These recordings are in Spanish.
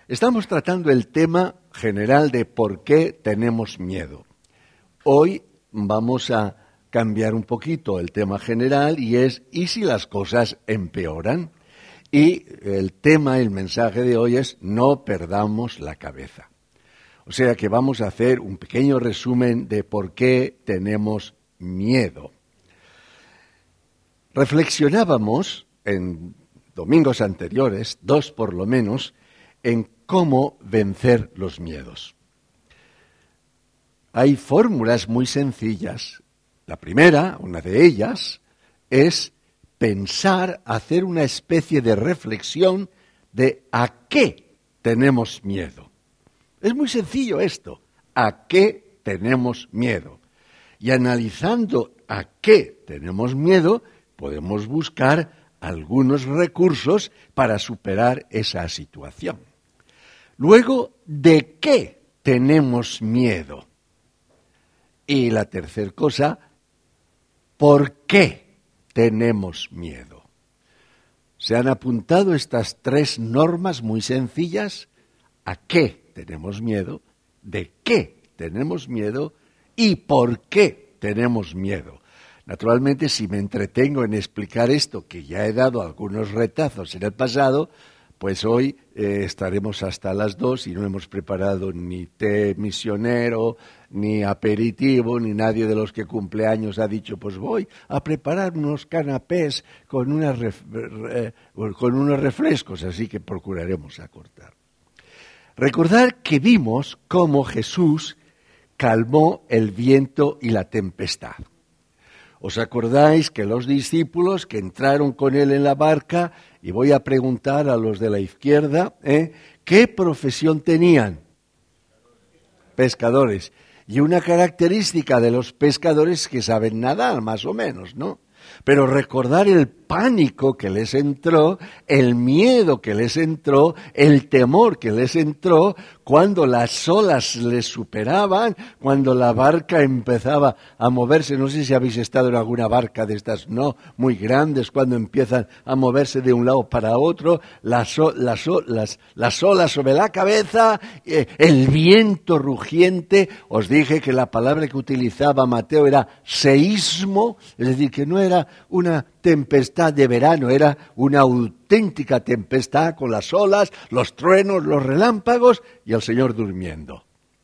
Estamos tratando el tema general de por qué tenemos miedo. Hoy vamos a cambiar un poquito el tema general y es ¿y si las cosas empeoran? Y el mensaje de hoy es no perdamos la cabeza. O sea que vamos a hacer un pequeño resumen de por qué tenemos miedo. Reflexionábamos en domingos anteriores, 2 por lo menos, en cómo vencer los miedos. Hay fórmulas muy sencillas. La primera, una de ellas, es pensar, hacer una especie de reflexión de a qué tenemos miedo. Es muy sencillo esto, ¿a qué tenemos miedo? Y analizando a qué tenemos miedo, podemos buscar algunos recursos para superar esa situación. Luego, ¿de qué tenemos miedo? Y la tercera cosa, ¿por qué tenemos miedo? ¿Se han apuntado estas 3 normas muy sencillas? ¿A qué tenemos miedo? ¿De qué tenemos miedo? ¿Y por qué tenemos miedo? Naturalmente, si me entretengo en explicar esto, que ya he dado algunos retazos en el pasado, pues hoy estaremos hasta las 2 y no hemos preparado ni té misionero, ni aperitivo, ni nadie de los que cumpleaños ha dicho, pues voy a preparar unos canapés con unos refrescos, así que procuraremos acortar. Recordar que vimos cómo Jesús calmó el viento y la tempestad. ¿Os acordáis que los discípulos que entraron con él en la barca, y voy a preguntar a los de la izquierda, ¿qué profesión tenían? Pescadores. Y una característica de los pescadores es que saben nadar, más o menos, ¿no? Pero recordar el pánico que les entró, el miedo que les entró, el temor que les entró cuando las olas les superaban, cuando la barca empezaba a moverse. No sé si habéis estado en alguna barca de estas, no, muy grandes, cuando empiezan a moverse de un lado para otro, las olas sobre la cabeza, el viento rugiente. Os dije que la palabra que utilizaba Mateo era seísmo, es decir, que no era una tempestad de verano, era una auténtica tempestad con las olas, los truenos, los relámpagos y el Señor durmiendo.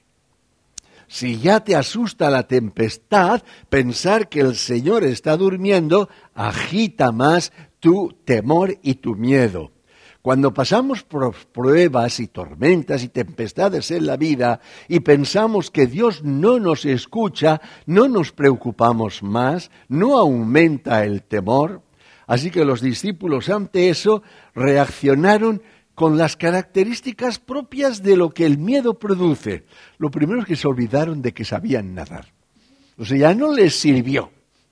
Si ya te asusta la tempestad, pensar que el Señor está durmiendo agita más tu temor y tu miedo. Cuando pasamos por pruebas y tormentas y tempestades en la vida y pensamos que Dios no nos escucha, no nos preocupamos más, no aumenta el temor. Así que los discípulos ante eso reaccionaron con las características propias de lo que el miedo produce. Lo primero es que se olvidaron de que sabían nadar. O sea, ya no les sirvió.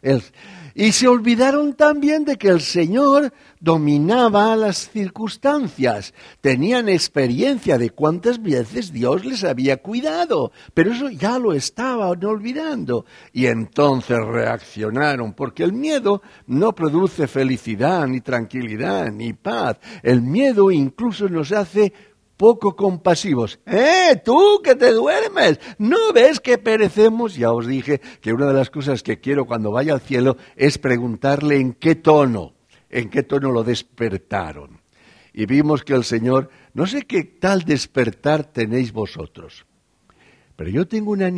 Y se olvidaron también de que el Señor dominaba las circunstancias. Tenían experiencia de cuántas veces Dios les había cuidado, pero eso ya lo estaban olvidando. Y entonces reaccionaron, porque el miedo no produce felicidad, ni tranquilidad, ni paz. El miedo incluso nos hace poco compasivos. ¡Tú que te duermes! ¿No ves que perecemos? Ya os dije que una de las cosas que quiero cuando vaya al cielo es preguntarle en qué tono lo despertaron. Y vimos que el Señor, no sé qué tal despertar tenéis vosotros, pero yo tengo una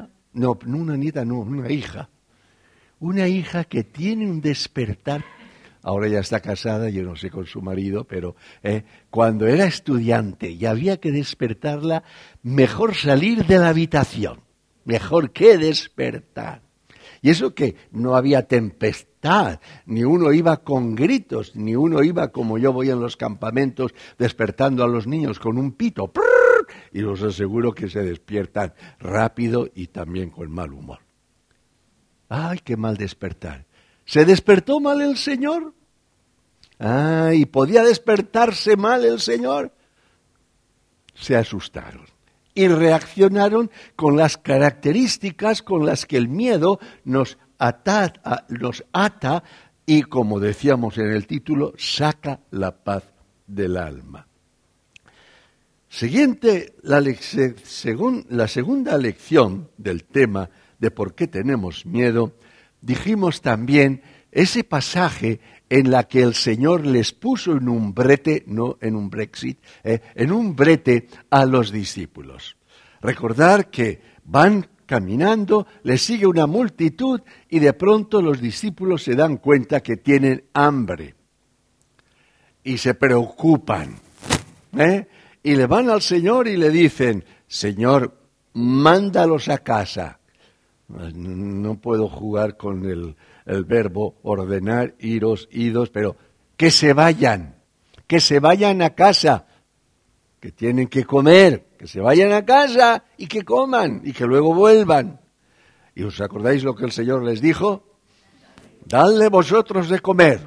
hija que tiene un despertar. Ahora ya está casada, yo no sé con su marido, pero cuando era estudiante y había que despertarla, mejor salir de la habitación, mejor que despertar. Y eso que no había tempestad, ni uno iba con gritos, ni uno iba como yo voy en los campamentos despertando a los niños con un pito, y os aseguro que se despiertan rápido y también con mal humor. ¡Ay, qué mal despertar! ¿Se despertó mal el Señor? ¿Y podía despertarse mal el Señor? Se asustaron y reaccionaron con las características con las que el miedo nos ata y, como decíamos en el título, saca la paz del alma. La segunda lección del tema de por qué tenemos miedo, dijimos también ese pasaje en la que el Señor les puso en un brete, no en un Brexit, en un brete a los discípulos. Recordar que van caminando, les sigue una multitud y de pronto los discípulos se dan cuenta que tienen hambre y se preocupan, y le van al Señor y le dicen: Señor, mándalos a casa. No puedo jugar con el verbo ordenar, iros, idos, pero que se vayan a casa, que tienen que comer, que se vayan a casa y que coman y que luego vuelvan. ¿Y os acordáis lo que el Señor les dijo? Dadle vosotros de comer.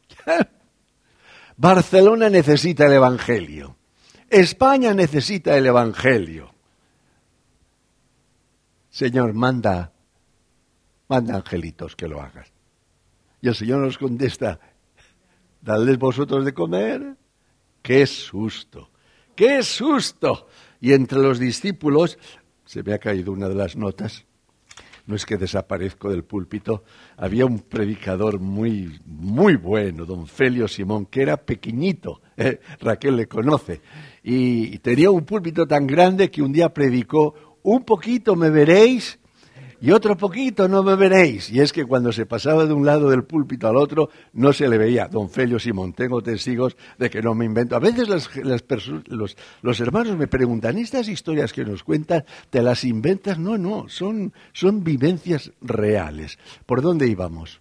Barcelona necesita el Evangelio. España necesita el Evangelio. Señor, manda angelitos que lo hagan. Y el Señor nos contesta: dadles vosotros de comer. ¡Qué susto! ¡Qué susto! Y entre los discípulos, se me ha caído una de las notas, no es que desaparezco del púlpito, había un predicador muy, muy bueno, don Felio Simón, que era pequeñito, Raquel le conoce, y tenía un púlpito tan grande que un día predicó: un poquito me veréis y otro poquito no me veréis. Y es que cuando se pasaba de un lado del púlpito al otro no se le veía. Don Felio Simón, tengo testigos de que no me invento. A veces los hermanos me preguntan: ¿estas historias que nos cuentan te las inventas? No, son vivencias reales. ¿Por dónde íbamos?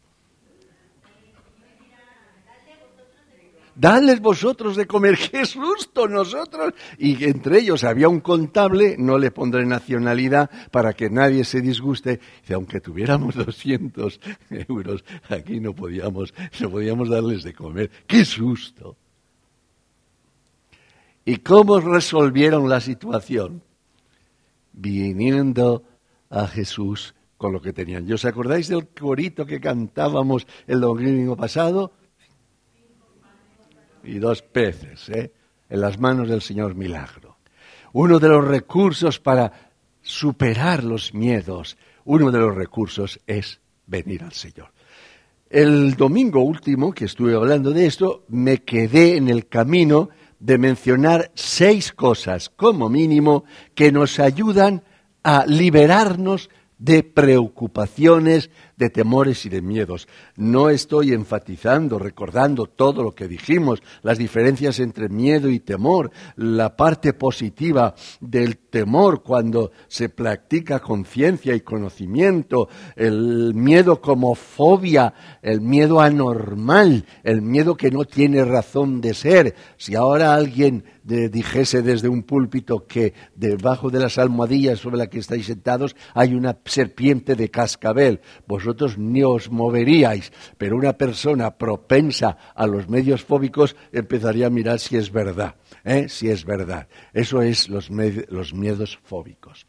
Dadles vosotros de comer. ¡Qué susto nosotros! Y entre ellos había un contable, no le pondré nacionalidad para que nadie se disguste. Dice: aunque tuviéramos 200 euros, aquí no podíamos darles de comer. ¡Qué susto! ¿Y cómo resolvieron la situación? Viniendo a Jesús con lo que tenían. ¿Os acordáis del corito que cantábamos el domingo pasado? Y 2 peces, en las manos del Señor Milagro. Uno de los recursos para superar los miedos, uno de los recursos es venir al Señor. El domingo último que estuve hablando de esto, me quedé en el camino de mencionar 6 cosas, como mínimo, que nos ayudan a liberarnos de preocupaciones, de temores y de miedos. No estoy enfatizando, recordando todo lo que dijimos, las diferencias entre miedo y temor, la parte positiva del temor cuando se practica con ciencia y conocimiento, el miedo como fobia, el miedo anormal, el miedo que no tiene razón de ser. Si ahora alguien dijese desde un púlpito que debajo de las almohadillas sobre las que estáis sentados hay una serpiente de cascabel, vosotros ni os moveríais, pero una persona propensa a los medios fóbicos empezaría a mirar si es verdad, si es verdad. Eso es los miedos fóbicos.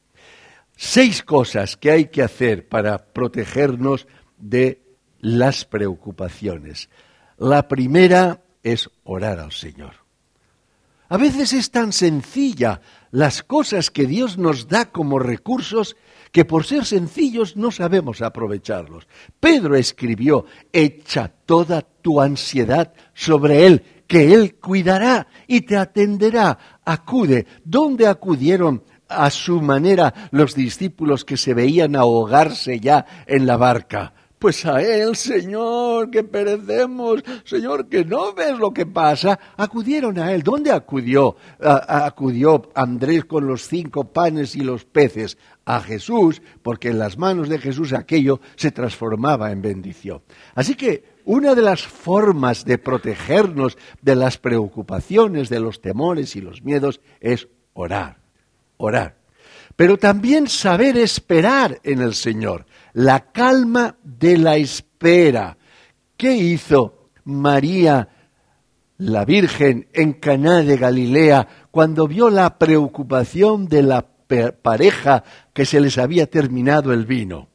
6 cosas que hay que hacer para protegernos de las preocupaciones. La primera es orar al Señor. A veces es tan sencilla las cosas que Dios nos da como recursos que por ser sencillos no sabemos aprovecharlos. Pedro escribió: echa toda tu ansiedad sobre Él, que Él cuidará y te atenderá. Acude. ¿Dónde acudieron a su manera los discípulos que se veían ahogarse ya en la barca? Pues a Él, Señor, que perecemos, Señor, que no ves lo que pasa. Acudieron a Él. ¿Dónde acudió? Acudió Andrés con los 5 panes y los peces. A Jesús, porque en las manos de Jesús aquello se transformaba en bendición. Así que una de las formas de protegernos de las preocupaciones, de los temores y los miedos es orar. Orar. Pero también saber esperar en el Señor, la calma de la espera. ¿Qué hizo María, la Virgen, en Caná de Galilea cuando vio la preocupación de la pareja que se les había terminado el vino?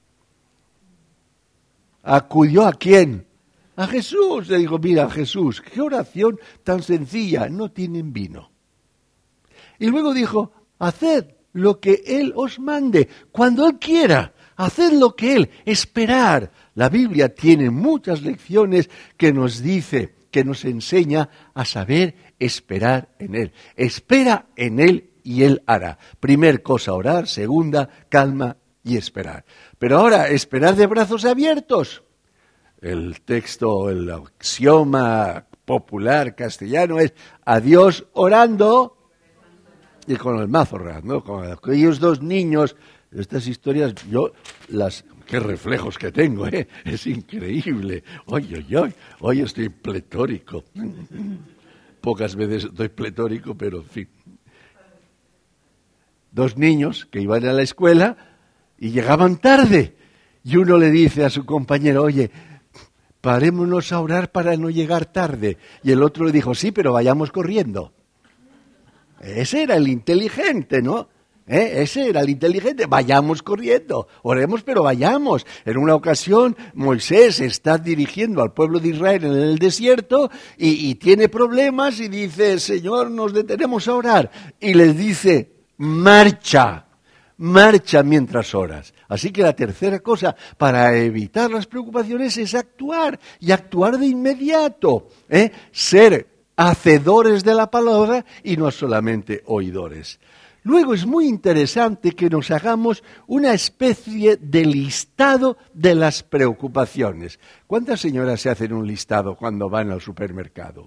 ¿Acudió a quién? A Jesús. Le dijo: mira, Jesús, qué oración tan sencilla, no tienen vino. Y luego dijo, haced lo que Él os mande, cuando Él quiera, haced lo que Él, esperar. La Biblia tiene muchas lecciones que nos dice, que nos enseña a saber esperar en Él. Espera en Él y Él hará. Primer cosa, orar. Segunda, calma y esperar. Pero ahora, esperar de brazos abiertos. El texto, el axioma popular castellano es a Dios orando y con el mazo orando, ¿no? Con aquellos dos niños. Estas historias, qué reflejos que tengo, ¿eh? Es increíble. Hoy estoy pletórico. Pocas veces estoy pletórico, pero en fin. Dos niños que iban a la escuela y llegaban tarde. Y uno le dice a su compañero, oye, parémonos a orar para no llegar tarde. Y el otro le dijo, sí, pero vayamos corriendo. Ese era el inteligente, ¿no? Ese era el inteligente. Vayamos corriendo, oremos, pero vayamos. En una ocasión, Moisés está dirigiendo al pueblo de Israel en el desierto y tiene problemas y dice, Señor, nos detenemos a orar. Y les dice, marcha mientras oras. Así que la tercera cosa para evitar las preocupaciones es actuar, y actuar de inmediato, ser hacedores de la palabra y no solamente oidores. Luego es muy interesante que nos hagamos una especie de listado de las preocupaciones. ¿Cuántas señoras se hacen un listado cuando van al supermercado?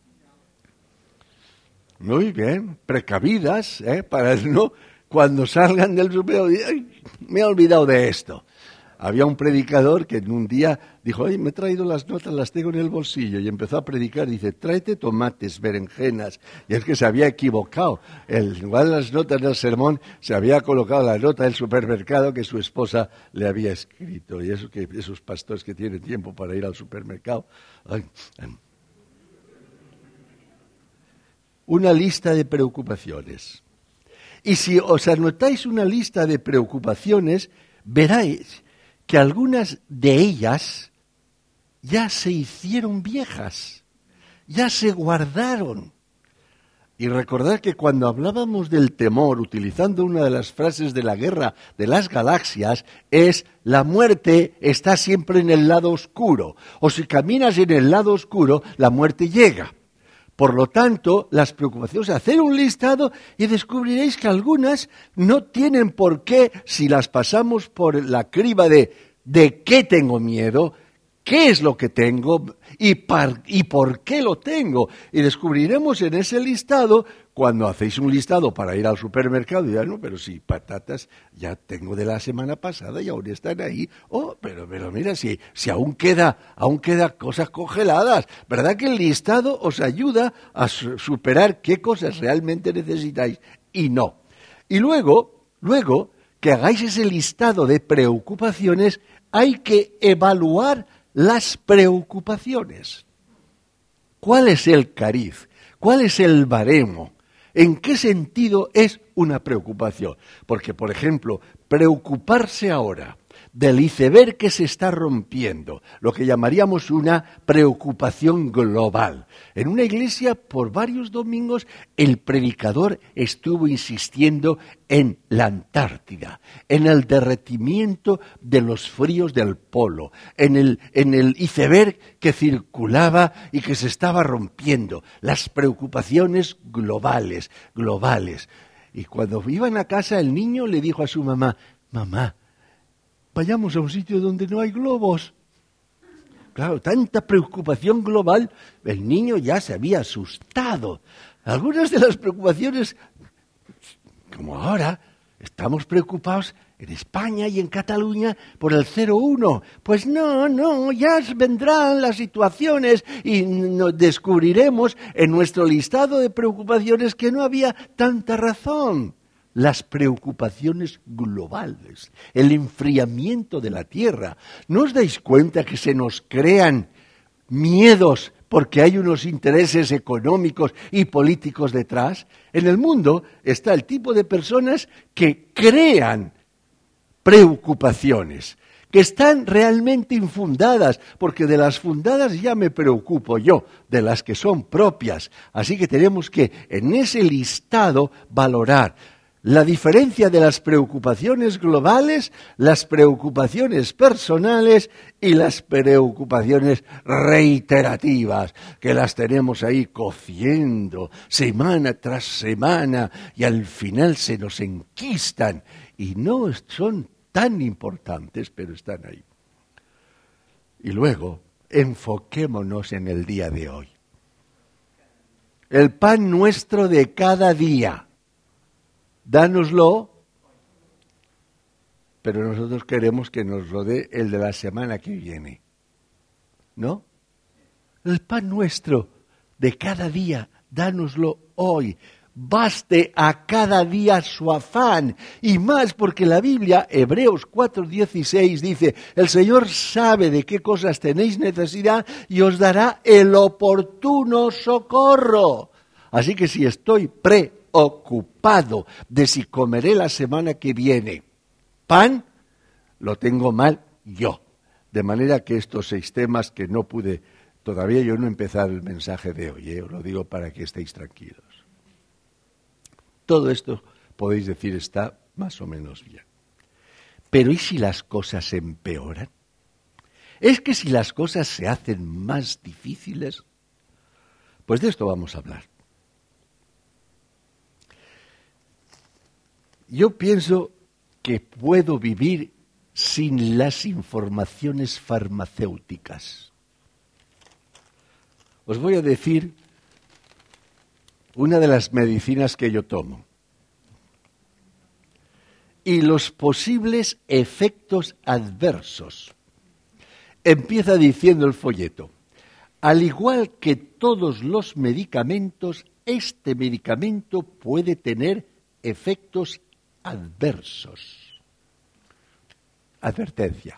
Muy bien, precavidas, para no, cuando salgan del supermercado, me he olvidado de esto. Había un predicador que en un día dijo, me he traído las notas, las tengo en el bolsillo, y empezó a predicar, dice, tráete tomates, berenjenas, y es que se había equivocado, igual las notas del sermón, se había colocado la nota del supermercado que su esposa le había escrito, y eso que esos pastores que tienen tiempo para ir al supermercado. Una lista de preocupaciones. Y si os anotáis una lista de preocupaciones, veréis que algunas de ellas ya se hicieron viejas, ya se guardaron. Y recordad que cuando hablábamos del temor, utilizando una de las frases de la Guerra de las Galaxias, es la muerte está siempre en el lado oscuro, o si caminas en el lado oscuro, la muerte llega. Por lo tanto, las preocupaciones, hacer un listado y descubriréis que algunas no tienen por qué, si las pasamos por la criba de qué tengo miedo, qué es lo que tengo y por qué lo tengo. Y descubriremos en ese listado, cuando hacéis un listado para ir al supermercado, ya no, pero si patatas ya tengo de la semana pasada y aún están ahí. Oh, pero mira, si aún queda cosas congeladas. ¿Verdad que el listado os ayuda a superar qué cosas realmente necesitáis y no? Y luego que hagáis ese listado de preocupaciones, hay que evaluar las preocupaciones. ¿Cuál es el cariz? ¿Cuál es el baremo? ¿En qué sentido es una preocupación? Porque, por ejemplo, preocuparse ahora del iceberg que se está rompiendo, lo que llamaríamos una preocupación global. En una iglesia, por varios domingos, el predicador estuvo insistiendo en la Antártida, en el derretimiento de los fríos del polo, en el iceberg que circulaba y que se estaba rompiendo, las preocupaciones globales. Y cuando iban a casa, el niño le dijo a su mamá, mamá, vayamos a un sitio donde no hay globos. Claro, tanta preocupación global, el niño ya se había asustado. Algunas de las preocupaciones, como ahora, estamos preocupados en España y en Cataluña por el 0,1. Pues no, ya vendrán las situaciones y nos descubriremos en nuestro listado de preocupaciones que no había tanta razón. Las preocupaciones globales, el enfriamiento de la Tierra. ¿No os dais cuenta que se nos crean miedos porque hay unos intereses económicos y políticos detrás? En el mundo está el tipo de personas que crean preocupaciones, que están realmente infundadas, porque de las fundadas ya me preocupo yo, de las que son propias. Así que tenemos que, en ese listado, valorar la diferencia de las preocupaciones globales, las preocupaciones personales y las preocupaciones reiterativas, que las tenemos ahí cociendo semana tras semana y al final se nos enquistan y no son tan importantes, pero están ahí. Y luego, enfoquémonos en el día de hoy. El pan nuestro de cada día. Dánoslo, pero nosotros queremos que nos rodee el de la semana que viene, ¿no? El pan nuestro de cada día, dánoslo hoy. Baste a cada día su afán, y más porque la Biblia, Hebreos 4:16, dice, el Señor sabe de qué cosas tenéis necesidad y os dará el oportuno socorro. Así que si estoy preocupado de si comeré la semana que viene pan, lo tengo mal yo. De manera que estos 6 temas que no pude, todavía yo no he empezado el mensaje de hoy, os lo digo para que estéis tranquilos. Todo esto, podéis decir, está más o menos bien. Pero ¿y si las cosas empeoran? ¿Es que si las cosas se hacen más difíciles? Pues de esto vamos a hablar. Yo pienso que puedo vivir sin las informaciones farmacéuticas. Os voy a decir una de las medicinas que yo tomo y los posibles efectos adversos. Empieza diciendo el folleto, al igual que todos los medicamentos, este medicamento puede tener efectos adversos. Advertencia.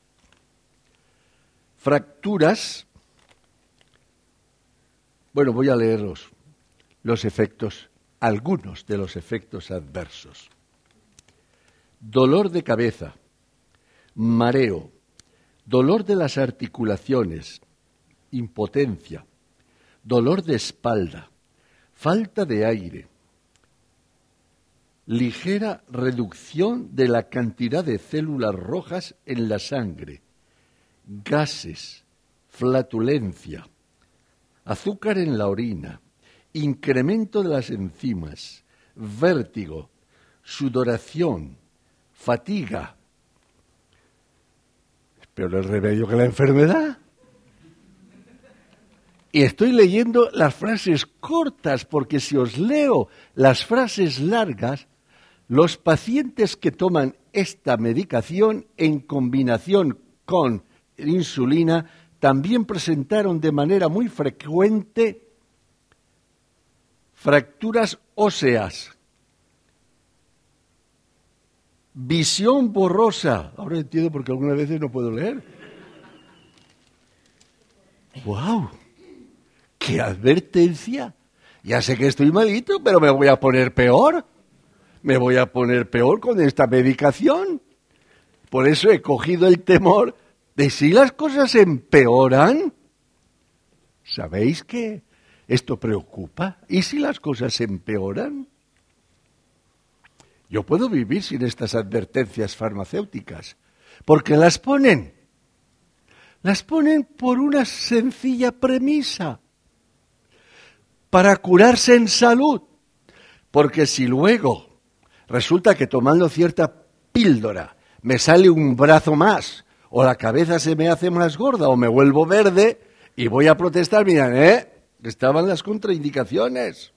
Fracturas. Bueno, voy a leer los efectos, algunos de los efectos adversos. Dolor de cabeza, mareo, dolor de las articulaciones, impotencia, dolor de espalda, falta de aire, ligera reducción de la cantidad de células rojas en la sangre, gases, flatulencia, azúcar en la orina, incremento de las enzimas, vértigo, sudoración, fatiga. Pero el remedio que la enfermedad. Y estoy leyendo las frases cortas, porque si os leo las frases largas, los pacientes que toman esta medicación en combinación con insulina también presentaron de manera muy frecuente fracturas óseas, visión borrosa. Ahora entiendo porque algunas veces no puedo leer. ¡Guau! ¡Qué advertencia! Ya sé que estoy malito, pero me voy a poner peor. Me voy a poner peor con esta medicación. Por eso he cogido el temor de si las cosas empeoran. ¿Sabéis que esto preocupa? ¿Y si las cosas empeoran? Yo puedo vivir sin estas advertencias farmacéuticas, porque las ponen por una sencilla premisa, para curarse en salud, porque si luego resulta que tomando cierta píldora me sale un brazo más, o la cabeza se me hace más gorda, o me vuelvo verde, y voy a protestar, miran, estaban las contraindicaciones.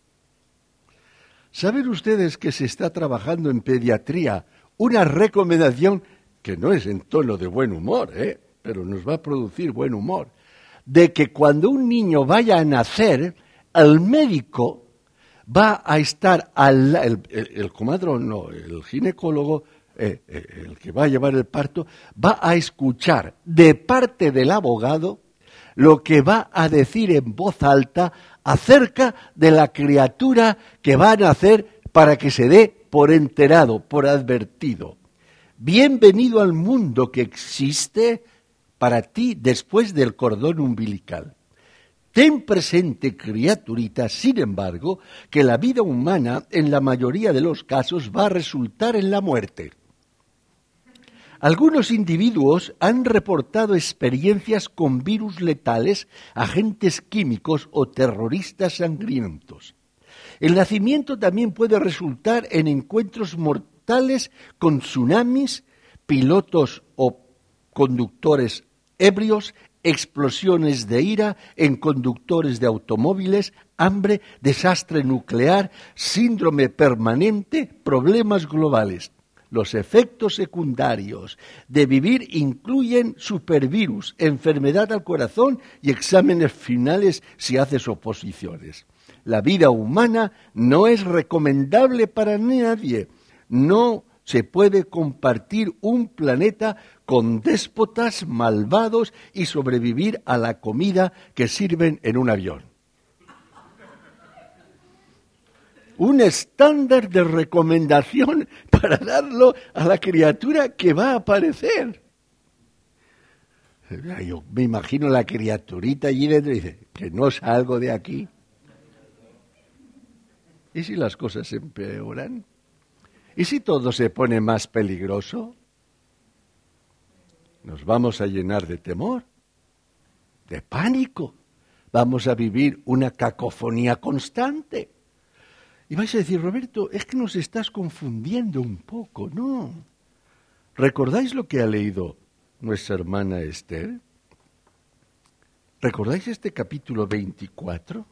¿Saben ustedes que se está trabajando en pediatría una recomendación que no es en tono de buen humor, pero nos va a producir buen humor, de que cuando un niño vaya a nacer, el médico va a estar el comadrón, no, el ginecólogo, el que va a llevar el parto, va a escuchar de parte del abogado lo que va a decir en voz alta acerca de la criatura que van a nacer, para que se dé por enterado, por advertido. bienvenido al mundo que existe para ti después del cordón umbilical. Ten presente, criaturita, sin embargo, que la vida humana en la mayoría de los casos va a resultar en la muerte. Algunos individuos han reportado experiencias con virus letales, agentes químicos o terroristas sangrientos. El nacimiento también puede resultar en encuentros mortales con tsunamis, pilotos o conductores ebrios, explosiones de ira en conductores de automóviles, hambre, desastre nuclear, síndrome permanente, problemas globales. Los efectos secundarios de vivir incluyen supervirus, enfermedad al corazón y exámenes finales si haces oposiciones. La vida humana no es recomendable para nadie. No se puede compartir un planeta con déspotas malvados y sobrevivir a la comida que sirven en un avión. Un estándar de recomendación para darlo a la criatura que va a aparecer. Yo me imagino la criaturita allí dentro y dice, que no salgo de aquí. ¿Y si las cosas se empeoran? ¿Y si todo se pone más peligroso? Nos vamos a llenar de temor, de pánico. Vamos a vivir una cacofonía constante. Y vais a decir, Roberto, es que nos estás confundiendo un poco, ¿no? ¿Recordáis lo que ha leído nuestra hermana Esther? ¿Recordáis este capítulo 24?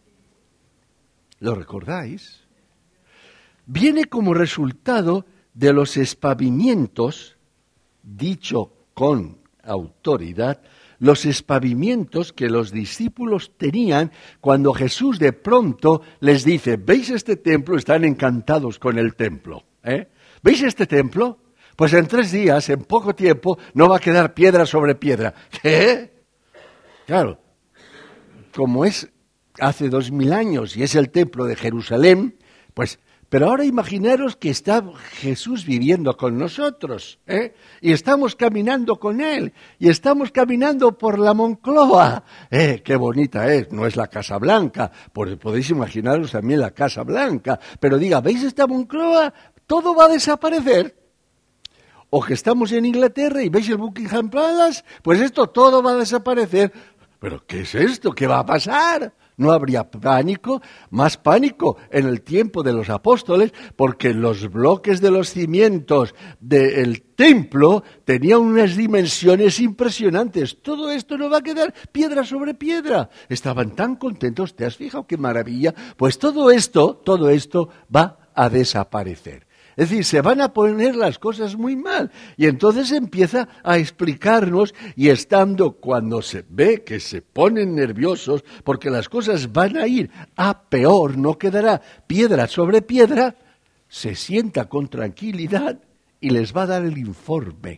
¿Lo recordáis? Viene como resultado de los espavimientos, dicho con autoridad, los espavimientos que los discípulos tenían cuando Jesús de pronto les dice, ¿veis este templo? Están encantados con el templo. ¿Veis este templo? Pues en 3 días, en poco tiempo, no va a quedar piedra sobre piedra. ¿Qué? Claro, como es hace 2000 años y es el templo de Jerusalén, pues... Pero ahora imaginaros que está Jesús viviendo con nosotros, y estamos caminando con Él, y estamos caminando por la Moncloa. ¡Qué bonita es! No es la Casa Blanca, podéis imaginaros también la Casa Blanca, pero diga, ¿veis esta Moncloa? Todo va a desaparecer. O que estamos en Inglaterra y veis el Buckingham Palace, pues esto todo va a desaparecer. ¿Pero qué es esto? ¿Qué va a pasar? No habría pánico, más pánico en el tiempo de los apóstoles, porque los bloques de los cimientos del templo tenían unas dimensiones impresionantes. Todo esto no va a quedar piedra sobre piedra. Estaban tan contentos, ¿te has fijado qué maravilla? Pues todo esto va a desaparecer. Es decir, se van a poner las cosas muy mal. Y entonces empieza a explicarnos, y estando cuando se ve que se ponen nerviosos, porque las cosas van a ir a peor, no quedará piedra sobre piedra, se sienta con tranquilidad y les va a dar el informe.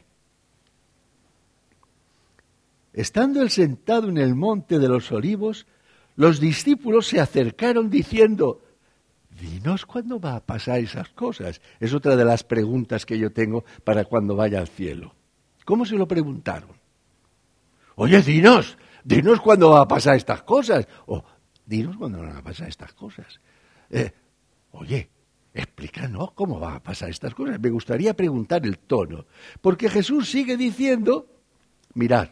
Estando él sentado en el monte de los olivos, los discípulos se acercaron diciendo, dinos cuándo va a pasar esas cosas. Es otra de las preguntas que yo tengo para cuando vaya al cielo. ¿Cómo se lo preguntaron? Oye, dinos cuándo va a pasar estas cosas. O, dinos cuándo van a pasar estas cosas. Oye, explícanos cómo va a pasar estas cosas. Me gustaría preguntar el tono. Porque Jesús sigue diciendo, mirad,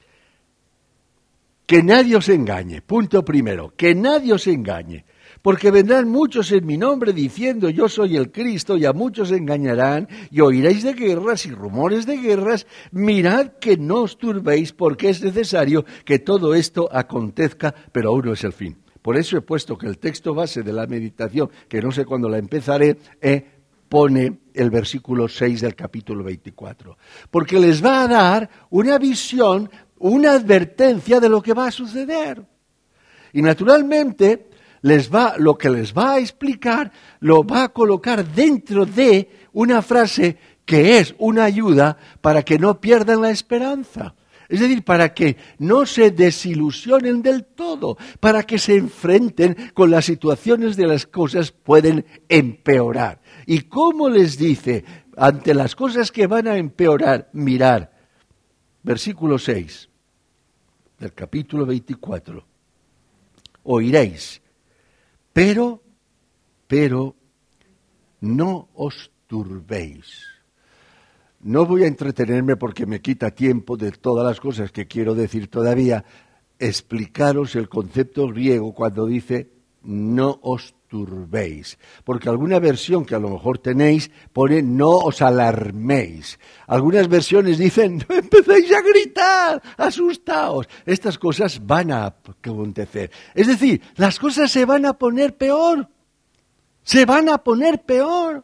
que nadie os engañe. Punto primero, que nadie os engañe. Porque vendrán muchos en mi nombre diciendo yo soy el Cristo, y a muchos engañarán, y oiréis de guerras y rumores de guerras. Mirad que no os turbéis, porque es necesario que todo esto acontezca, pero aún no es el fin. Por eso he puesto que el texto base de la meditación, que no sé cuándo la empezaré, pone el versículo 6 del capítulo 24. Porque les va a dar una visión, una advertencia de lo que va a suceder. Y naturalmente lo que les va a explicar lo va a colocar dentro de una frase que es una ayuda para que no pierdan la esperanza. Es decir, para que no se desilusionen del todo, para que se enfrenten con las situaciones de las cosas pueden empeorar. ¿Y cómo les dice? Ante las cosas que van a empeorar, mirar, versículo 6 del capítulo 24, oiréis, pero no os turbéis. No voy a entretenerme porque me quita tiempo de todas las cosas que quiero decir todavía, explicaros el concepto griego cuando dice no os turbéis. Porque alguna versión que a lo mejor tenéis pone no os alarméis. Algunas versiones dicen no empecéis a gritar, asustaos. Estas cosas van a acontecer. Es decir, las cosas se van a poner peor. Se van a poner peor.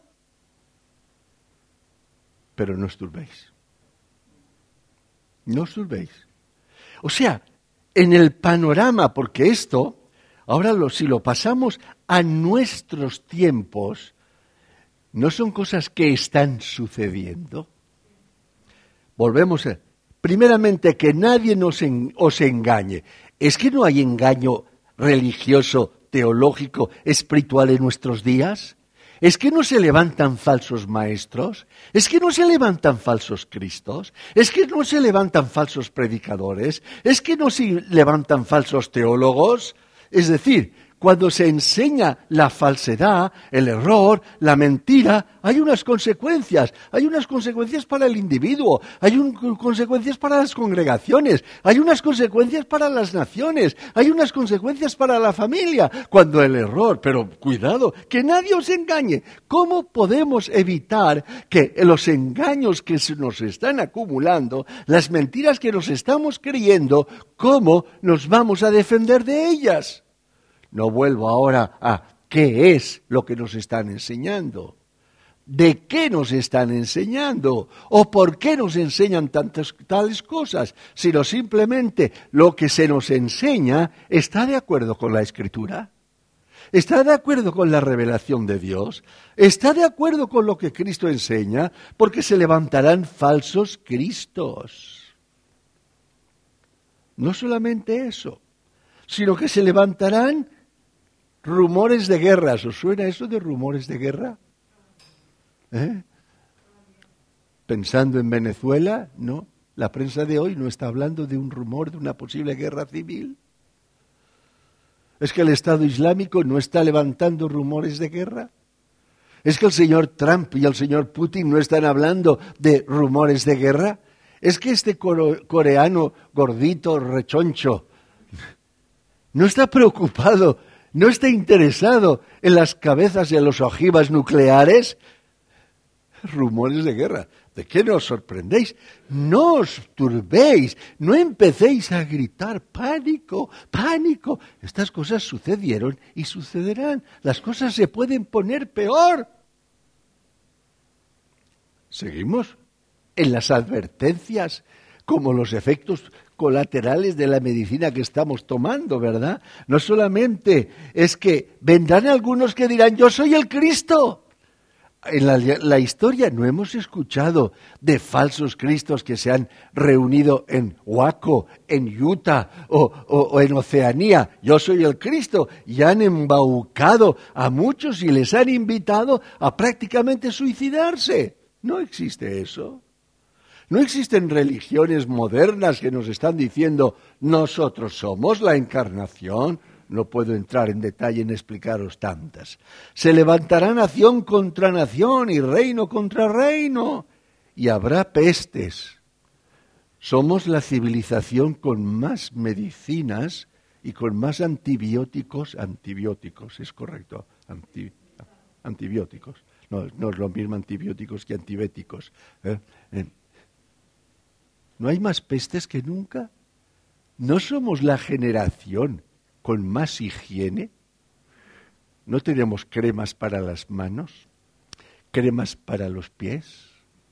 Pero no os turbéis. No os turbéis. O sea, en el panorama, porque esto, ahora si lo pasamos a nuestros tiempos, no son cosas que están sucediendo. Volvemos a... Primeramente, que nadie os engañe. ¿Es que no hay engaño religioso, teológico, espiritual en nuestros días? ¿Es que no se levantan falsos maestros? ¿Es que no se levantan falsos cristos? ¿Es que no se levantan falsos predicadores? ¿Es que no se levantan falsos teólogos? Es decir, cuando se enseña la falsedad, el error, la mentira, hay unas consecuencias. Hay unas consecuencias para el individuo, hay consecuencias para las congregaciones, hay unas consecuencias para las naciones, hay unas consecuencias para la familia. Cuando el error, pero cuidado, que nadie os engañe. ¿Cómo podemos evitar que los engaños que nos están acumulando, las mentiras que nos estamos creyendo, cómo nos vamos a defender de ellas? No vuelvo ahora a qué es lo que nos están enseñando, de qué nos están enseñando o por qué nos enseñan tales cosas, sino simplemente lo que se nos enseña está de acuerdo con la Escritura, está de acuerdo con la revelación de Dios, está de acuerdo con lo que Cristo enseña, porque se levantarán falsos cristos. No solamente eso, sino que se levantarán rumores de guerras. ¿Os suena eso de rumores de guerra? Pensando en Venezuela, no. La prensa de hoy no está hablando de un rumor de una posible guerra civil. ¿Es que el Estado Islámico no está levantando rumores de guerra? ¿Es que el señor Trump y el señor Putin no están hablando de rumores de guerra? ¿Es que este coreano gordito, rechoncho, no está preocupado, no está interesado en las cabezas y en los ojivas nucleares? Rumores de guerra. ¿De qué no os sorprendéis? No os turbéis, no empecéis a gritar pánico, pánico. Estas cosas sucedieron y sucederán. Las cosas se pueden poner peor. Seguimos en las advertencias, como los efectos colaterales de la medicina que estamos tomando, ¿verdad? No solamente es que vendrán algunos que dirán, yo soy el Cristo. En la historia no hemos escuchado de falsos cristos que se han reunido en Waco, en Utah o en Oceanía. Yo soy el Cristo. Y han embaucado a muchos y les han invitado a prácticamente suicidarse. No existe eso. No existen religiones modernas que nos están diciendo nosotros somos la encarnación. No puedo entrar en detalle en explicaros tantas. Se levantará nación contra nación y reino contra reino. Y habrá pestes. Somos la civilización con más medicinas y con más antibióticos. Antibióticos, es correcto. Antibióticos. No es lo mismo antibióticos que antibióticos. ¿No hay más pestes que nunca? ¿No somos la generación con más higiene? ¿No tenemos cremas para las manos? ¿Cremas para los pies?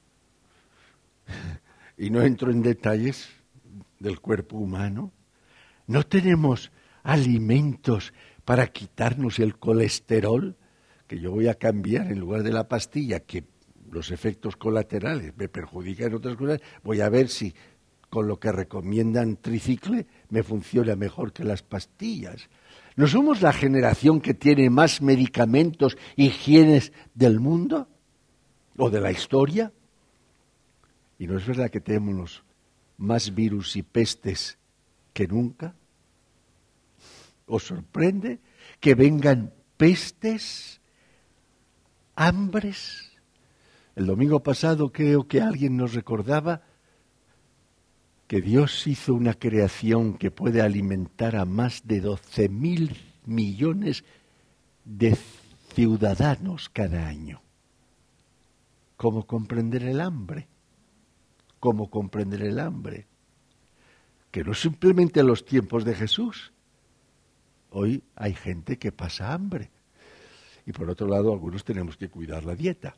Y no entro en detalles del cuerpo humano. ¿No tenemos alimentos para quitarnos el colesterol? Que yo voy a cambiar en lugar de la pastilla, que los efectos colaterales me perjudican en otras cosas, voy a ver si con lo que recomiendan tricicle me funciona mejor que las pastillas. ¿No somos la generación que tiene más medicamentos y higienes del mundo o de la historia? ¿Y no es verdad que tenemos más virus y pestes que nunca? ¿Os sorprende que vengan pestes, hambres? El domingo pasado creo que alguien nos recordaba que Dios hizo una creación que puede alimentar a más de 12.000 millones de ciudadanos cada año. ¿Cómo comprender el hambre? ¿Cómo comprender el hambre? Que no simplemente en los tiempos de Jesús. Hoy hay gente que pasa hambre. Y por otro lado, algunos tenemos que cuidar la dieta.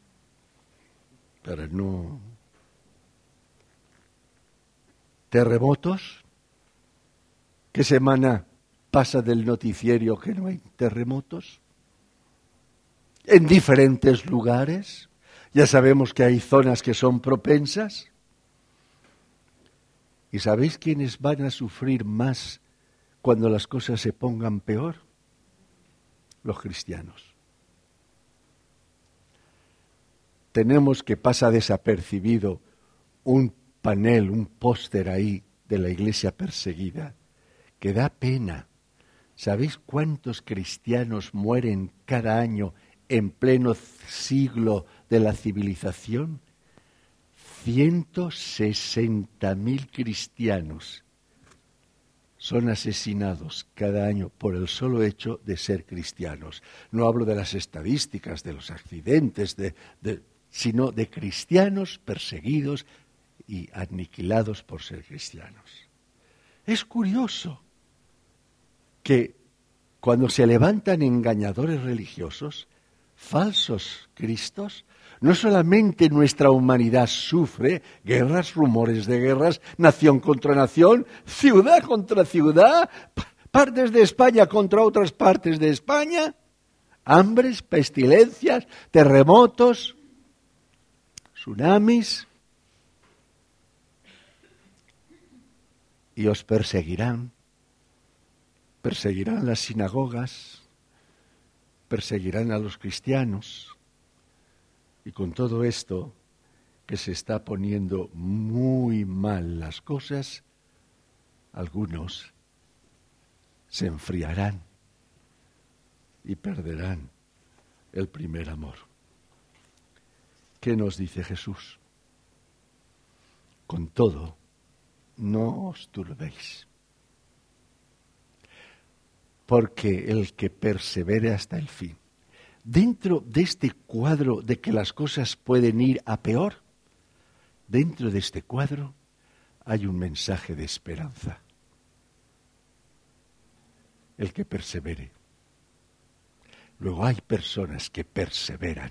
Para no... Terremotos. ¿Qué semana pasa del noticiero que no hay terremotos? En diferentes lugares. Ya sabemos que hay zonas que son propensas. ¿Y sabéis quiénes van a sufrir más cuando las cosas se pongan peor? Los cristianos. Tenemos que pasa desapercibido un panel, un póster ahí de la iglesia perseguida, que da pena. ¿Sabéis cuántos cristianos mueren cada año en pleno siglo de la civilización? 160.000 cristianos son asesinados cada año por el solo hecho de ser cristianos. No hablo de las estadísticas, de los accidentes, sino de cristianos perseguidos y aniquilados por ser cristianos. Es curioso que cuando se levantan engañadores religiosos, falsos cristos, no solamente nuestra humanidad sufre guerras, rumores de guerras, nación contra nación, ciudad contra ciudad, partes de España contra otras partes de España, hambres, pestilencias, terremotos, tsunamis, y os perseguirán las sinagogas, perseguirán a los cristianos. Y con todo esto, que se está poniendo muy mal las cosas, algunos se enfriarán y perderán el primer amor. ¿Qué nos dice Jesús? Con todo, no os turbéis, porque el que persevere hasta el fin. Dentro de este cuadro de que las cosas pueden ir a peor, dentro de este cuadro hay un mensaje de esperanza. El que persevere. Luego hay personas que perseveran,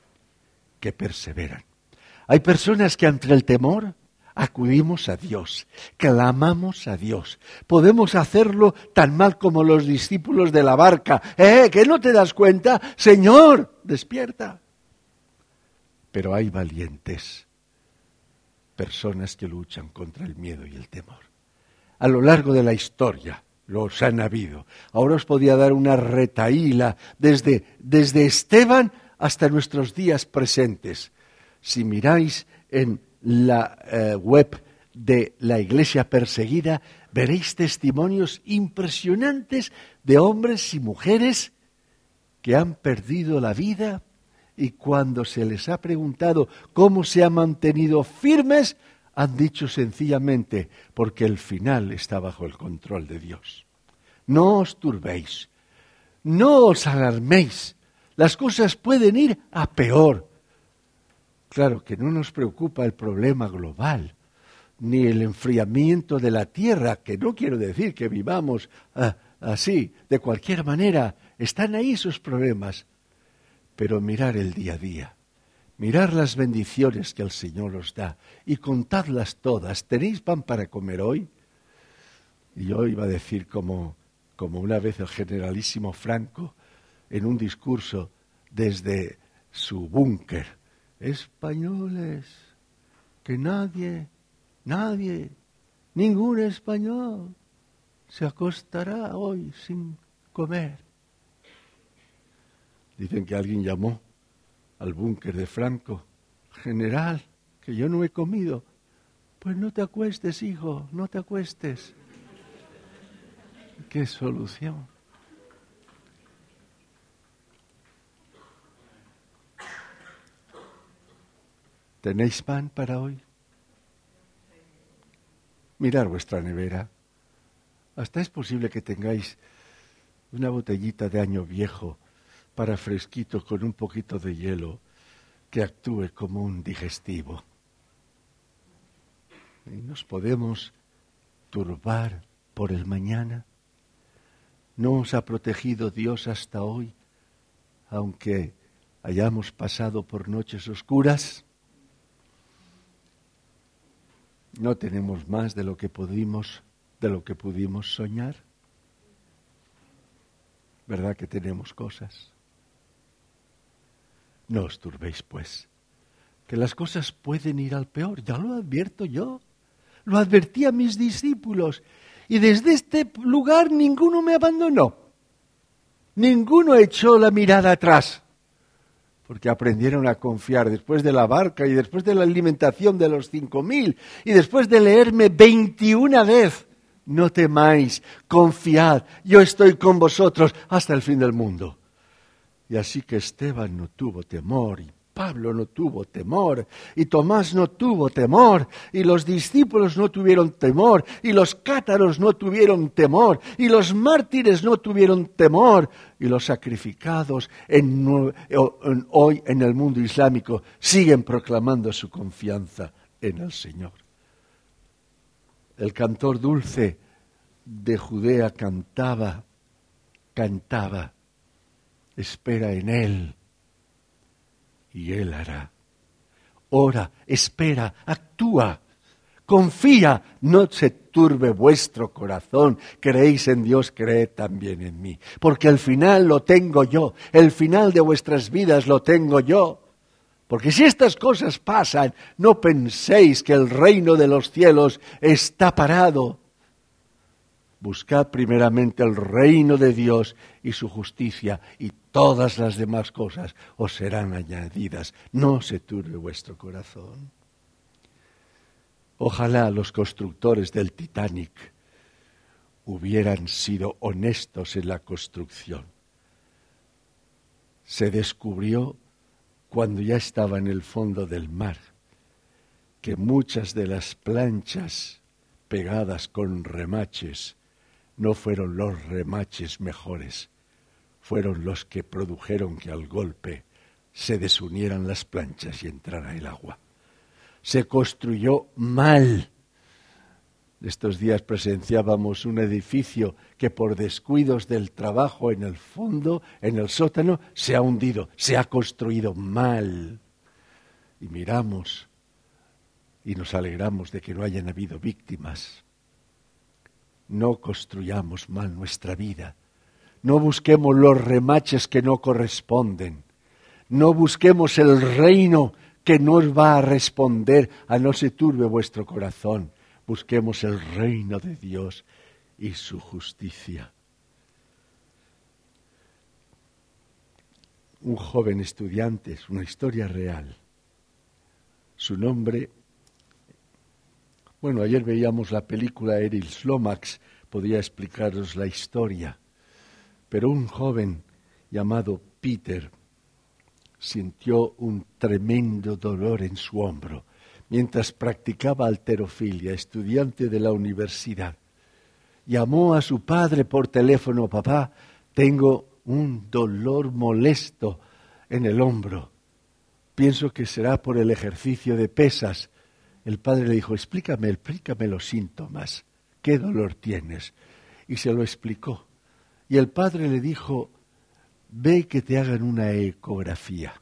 Hay personas que ante el temor acudimos a Dios, clamamos a Dios. Podemos hacerlo tan mal como los discípulos de la barca. ¿Que no te das cuenta? Señor, despierta. Pero hay valientes, personas que luchan contra el miedo y el temor. A lo largo de la historia los han habido. Ahora os podía dar una retahíla desde Esteban hasta nuestros días presentes. Si miráis en la web de la Iglesia Perseguida, veréis testimonios impresionantes de hombres y mujeres que han perdido la vida y cuando se les ha preguntado cómo se han mantenido firmes, han dicho sencillamente, porque el final está bajo el control de Dios. No os turbéis, no os alarméis, las cosas pueden ir a peor. Claro que no nos preocupa el problema global, ni el enfriamiento de la tierra, que no quiero decir que vivamos así, de cualquier manera, están ahí esos problemas. Pero mirar el día a día, mirar las bendiciones que el Señor os da y contadlas todas. ¿Tenéis pan para comer hoy? Y yo iba a decir como una vez el generalísimo Franco en un discurso desde su búnker: españoles, que nadie Ningún español se acostará hoy sin comer. Dicen que alguien llamó al búnker de Franco: general, que yo no he comido. Pues no te acuestes, hijo, no te acuestes. ¿Qué solución? ¿Tenéis pan para hoy? Mirad vuestra nevera. Hasta es posible que tengáis una botellita de año viejo para fresquito con un poquito de hielo que actúe como un digestivo. Y nos podemos turbar por el mañana. ¿No os ha protegido Dios hasta hoy, aunque hayamos pasado por noches oscuras? ¿No tenemos más de lo que pudimos soñar? ¿Verdad que tenemos cosas? No os turbéis, pues, que las cosas pueden ir al peor. Ya lo advierto yo. Lo advertí a mis discípulos. Y desde este lugar ninguno me abandonó. Ninguno echó la mirada atrás. Porque aprendieron a confiar después de la barca y después de la alimentación de los 5.000 y después de leerme 21 veces. No temáis, confiad, yo estoy con vosotros hasta el fin del mundo. Y así que Esteban no tuvo temor, y Pablo no tuvo temor, y Tomás no tuvo temor, y los discípulos no tuvieron temor, y los cátaros no tuvieron temor, y los mártires no tuvieron temor, y los sacrificados hoy en el mundo islámico siguen proclamando su confianza en el Señor. El cantor dulce de Judea cantaba, espera en Él, y Él hará. Ora, espera, actúa, confía, no se turbe vuestro corazón. Creéis en Dios, creed también en mí. Porque el final lo tengo yo, el final de vuestras vidas lo tengo yo. Porque si estas cosas pasan, no penséis que el reino de los cielos está parado. Buscad primeramente el reino de Dios y su justicia, y todas las demás cosas os serán añadidas. No se turbe vuestro corazón. Ojalá los constructores del Titanic hubieran sido honestos en la construcción. Se descubrió cuando ya estaba en el fondo del mar que muchas de las planchas pegadas con remaches no fueron los remaches mejores, fueron los que produjeron que al golpe se desunieran las planchas y entrara el agua. Se construyó mal. Estos días presenciábamos un edificio que por descuidos del trabajo en el fondo, en el sótano, se ha hundido, se ha construido mal. Y miramos y nos alegramos de que no hayan habido víctimas. No construyamos mal nuestra vida. No busquemos los remaches que no corresponden. No busquemos el reino que nos va a responder, a no se turbe vuestro corazón. Busquemos el reino de Dios y su justicia. Un joven estudiante, es una historia real. Su nombre, bueno, ayer veíamos la película Errol Lomax, podría explicaros la historia, pero un joven llamado Peter sintió un tremendo dolor en su hombro mientras practicaba halterofilia, estudiante de la universidad. Llamó a su padre por teléfono: papá, tengo un dolor molesto en el hombro. Pienso que será por el ejercicio de pesas. El padre le dijo: explícame los síntomas. ¿Qué dolor tienes? Y se lo explicó. Y el padre le dijo: ve que te hagan una ecografía.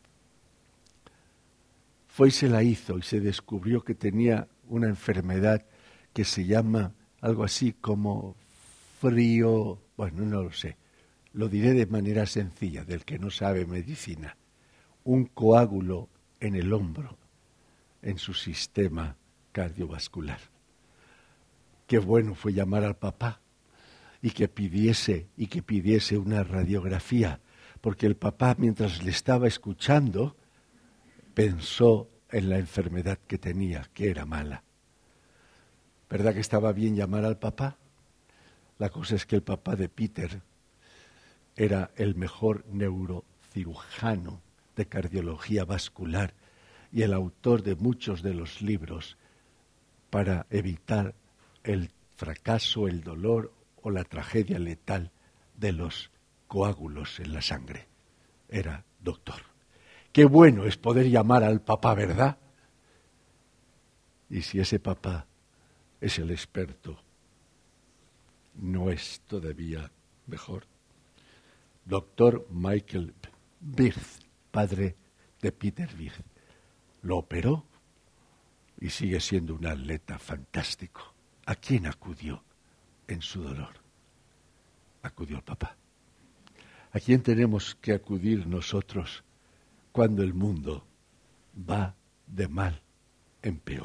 Fue y se la hizo y se descubrió que tenía una enfermedad que se llama algo así como frío, bueno, no lo sé, lo diré de manera sencilla, del que no sabe medicina, un coágulo en el hombro, en su sistema cardiovascular. Qué bueno fue llamar al papá y que pidiese una radiografía, porque el papá, mientras le estaba escuchando, pensó en la enfermedad que tenía, que era mala. ¿Verdad que estaba bien llamar al papá? La cosa es que el papá de Peter era el mejor neurocirujano de cardiología vascular y el autor de muchos de los libros para evitar el fracaso, el dolor o la tragedia letal de los coágulos en la sangre. Era doctor. Qué bueno es poder llamar al papá, ¿verdad? Y si ese papá es el experto, ¿no es todavía mejor? Doctor Michael Wirth, padre de Peter Wirth, lo operó y sigue siendo un atleta fantástico. ¿A quién acudió en su dolor? Acudió al papá. ¿A quién tenemos que acudir nosotros cuando el mundo va de mal en peor?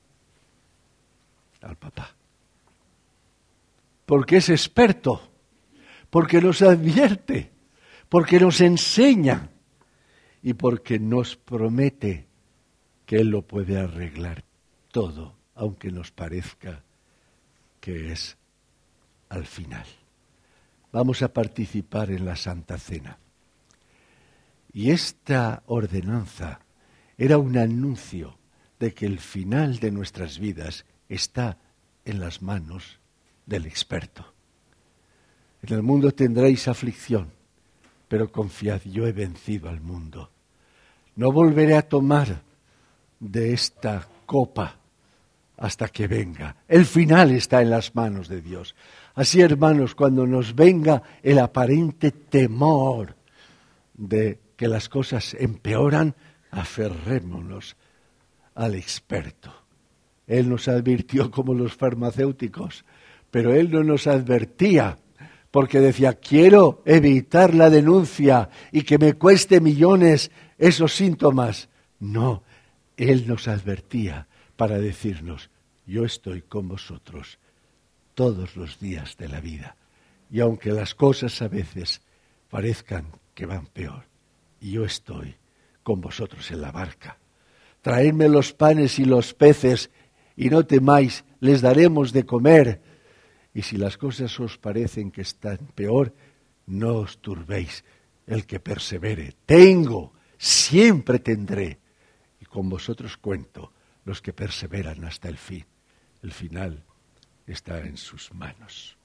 Al papá. Porque es experto, porque nos advierte, porque nos enseña y porque nos promete que Él lo puede arreglar todo, aunque nos parezca que es al final. Vamos a participar en la Santa Cena. Y esta ordenanza era un anuncio de que el final de nuestras vidas está en las manos del experto. En el mundo tendréis aflicción, pero confiad, yo he vencido al mundo. No volveré a tomar de esta copa hasta que venga. El final está en las manos de Dios. Así, hermanos, cuando nos venga el aparente temor de que las cosas empeoran, aferrémonos al experto. Él nos advirtió como los farmacéuticos, pero Él no nos advertía porque decía, quiero evitar la denuncia y que me cueste millones esos síntomas. No, Él nos advertía para decirnos, yo estoy con vosotros todos los días de la vida. Y aunque las cosas a veces parezcan que van peor, yo estoy con vosotros en la barca. Traedme los panes y los peces y no temáis, les daremos de comer. Y si las cosas os parecen que están peor, no os turbéis. El que persevere, tengo, siempre tendré. Y con vosotros cuento, los que perseveran hasta el fin. El final está en sus manos.